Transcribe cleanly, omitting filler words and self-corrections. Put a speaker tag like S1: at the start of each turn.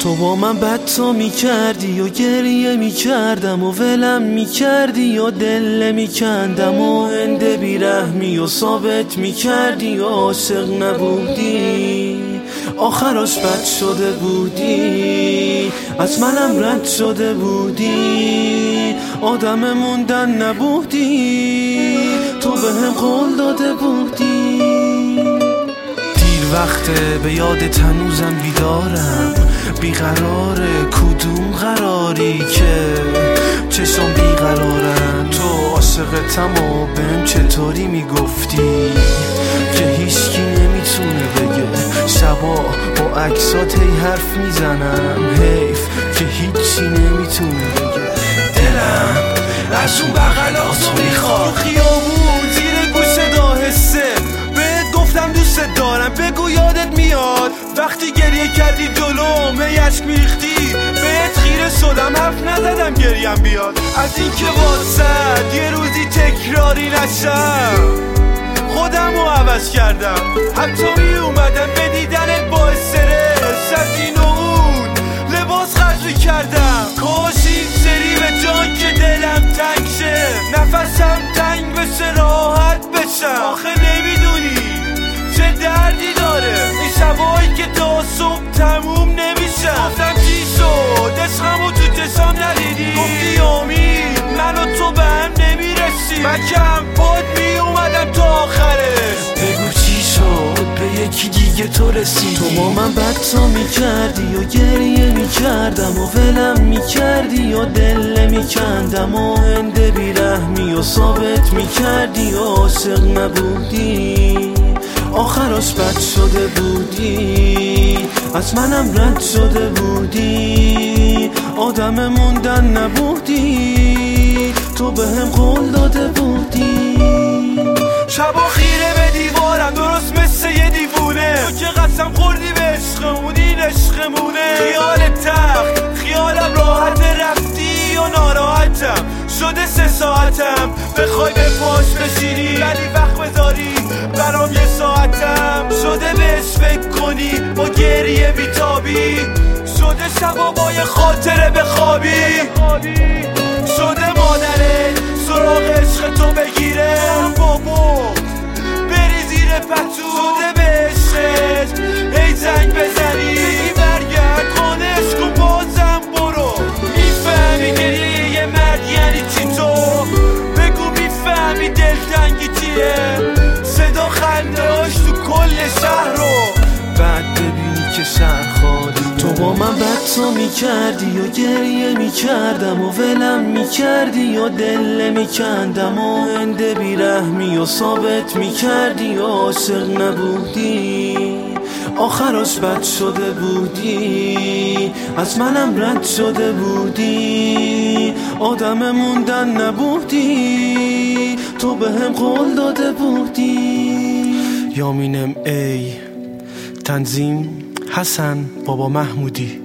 S1: تو با من بدتا میکردی و گریه میکردم و ولم میکردی و دل میکندم و هنده بیرحمی و ثابت میکردی و عاشق نبودی، آخرش بد شده بودی، از منم رد شده بودی، آدم موندن نبودی، تو بهم قول داده بودی. دیر وقته به یادت هنوزم بیدارم، بیقراره کدوم قراری که چشم بیقرارن، تو عاشقتم و بهم چطوری میگفتی که هیچکی نمیتونه بگه، شبا با عکسات هی حرف میزنم، حیف که هیچی نمیتونه بگه، دلم از اون بغلاتو میخواد، خیابون زیر گوش داهسته بهت گفتم دوست دارم، بگو یادت میاد وقتی گریه کردی جلوم هی اشک میریختی، بهت خیره شدم حرف نزدم گریم بیاد، از اینکه واسد یه روزی تکراری نشم خودم رو عوض کردم، حتی می اومدم به دیدنت با استرس، از این و اون لباس خرج کردم، کاش این سری به جان که دلم تنگ شه، نفسم تنگ بشه راحت بشم، آخه نمیدونی چه دردی داره این شبایی که تا صبح تموم نمیشم، گفتم چی شد عشقمو تو چشام ندیدی، گفتی امید من و تو به هم نمیرسی، من کم پاد می اومدم تا آخرش، بگو چی شد به یکی دیگه تو رسیدی، تو با من بدتا میکردی و گریه میکردم و ولم میکردی و دل میکندم و هنده بیرحمی و ثابت میکردی و عاشق نبودی، آخرش بد شده بودی، از منم رد شده بودی، آدم موندن نبودی، تو بهم قول داده بودی. شبا خیره به دیوارم درست مثل یه دیوونه، تو که قسم خوردی به عشقمون این عشقمونه، خیال تخت خیالم راحت رفتی و ناراحتم شده 3 ساعتم، بخوای به پاش بشینی ولی وقت بذاری برام 1 ساعتم، شده بهش فکر کنی با گریه بیتابی، شده شبا با یه خاطره بخوابی، شده مادره سراغ عشق تو بگیره بابا بری زیر پتو، شده به عشقت هی زنگ بزنی بگی برگرد خانش کن بازم برو، میفهمی گریه یه مرد یعنی چی، تو بگو میفهمی دلتنگی چیه، صدا خندهاش تو کل شهر رو بعد ببینی که شهر خالی، تو با من بدتا میکردی و گریه میکردم و ولم میکردی و دل میکندم و هنده بیرحمی و ثابت میکردی و عاشق نبودی، آخرش بد شده بودی، از منم رد شده بودی، آدم موندن نبودی، تو بهم قول داده بودی. یامینم ای تنظیم حسن بابا محمودی.